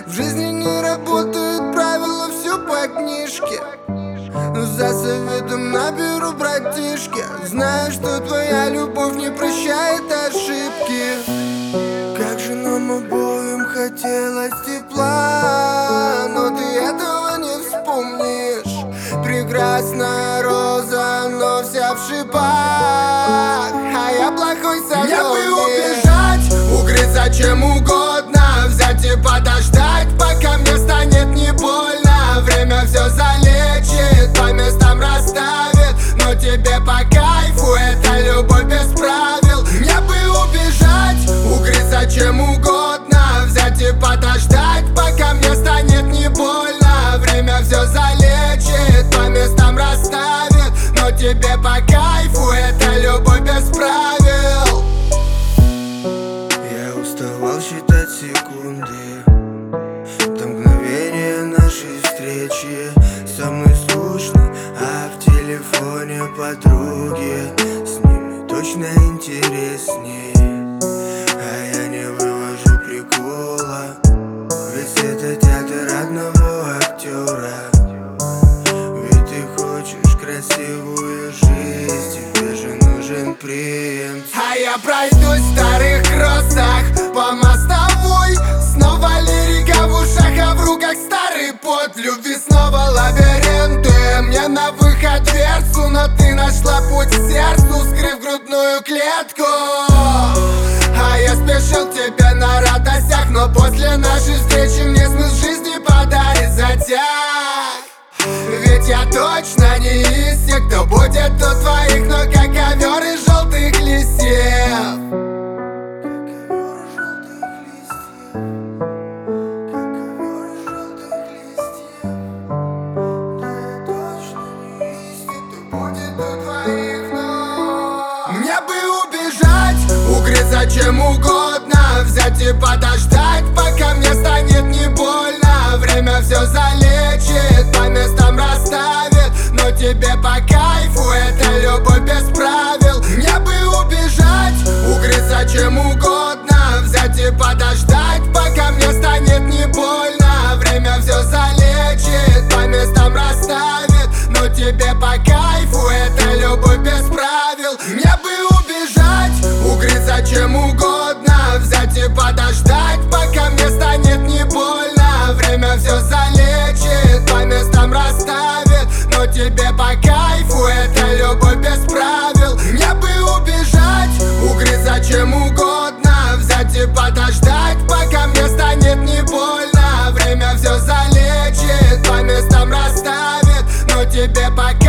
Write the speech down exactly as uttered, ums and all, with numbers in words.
В жизни не работают правила, все по книжке. За советом наберу братишки. Знаю, что твоя любовь не прощает ошибки. Как же нам обоим хотелось тепла, но ты этого не вспомнишь. Прекрасная роза, но вся в шипах, а я плохой садовник. Мне бы убежать, укрыться чем угодно, взять и подождать, пока мне станет не больно. Время все залечит, по местам расставит, но тебе по кайфу, это любовь без правил. Мне бы убежать, укрыться чем угодно, взять и подождать, пока мне станет не больно. Время все залечит, по местам расставит, но тебе по кайфу, это любовь без правил. Я уставал считать секунды до мгновения нашей встречи. Со мной скучно, а в телефоне подруги, с ними точно интересней. А я не вывожу прикола, ведь это театр одного актера. Ведь ты хочешь красивую жизнь, тебе же нужен принц. А я пройдусь в старых кроссах по мостовой, снова лирика в ушах, а в руках старый пот любви, снова лабиринты. Мне на выход дверцу, но ты нашла путь к сердцу, скрыв грудную клетку. А я спешил к тебе на радостях, но после нашей встречи мне смысл жизни подарит затяг. Ведь я точно не из тех, кто будет у твоих ног, как ковер из желтых листьев. Мне бы убежать, укрыться чем угодно, взять и подождать, пока мне станет не больно. Время все залечит, по местам расставит, но тебе по кайфу, это любовь без правил. Мне бы убежать, укрыться чем угодно, взять и подождать, пока мне станет не больно. Время все залечит, по местам расставит, но тебе по кайфу, это любовь без правил. Мне бы убежать, укрыться чем угодно, взять и подождать, пока мне станет не больно. Время все залечит, по местам расставит, но тебе по кайфу, это любовь без правил. Мне бы убежать, укрыться чем угодно, взять и подождать, пока мне станет не больно. Время все залечит, по местам расставит, но тебе по кайфу.